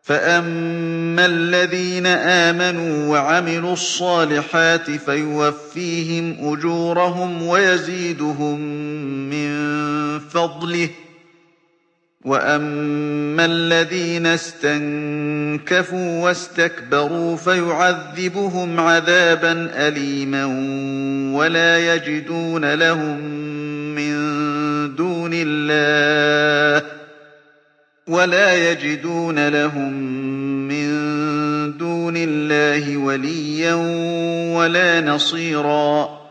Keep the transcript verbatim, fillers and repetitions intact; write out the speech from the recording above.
فَأَمَّا الَّذِينَ آمَنُوا وَعَمِلُوا الصَّالِحَاتِ فَيُوَفِّيهِمْ أُجُورَهُمْ وَيَزِيدُهُم مِّن فَضْلِهِ ۖ وَأَمَّا الَّذِينَ اسْتَنكَفُوا وَاسْتَكْبَرُوا فَيُعَذِّبُهُمْ عَذَابًا أَلِيمًا وَلَا يَجِدُونَ لَهُم مِّن دُونِ اللَّهِ وَلَا يَجِدُونَ لَهُم مِّن دُونِ اللَّهِ وَلِيًّا وَلَا نَصِيرًا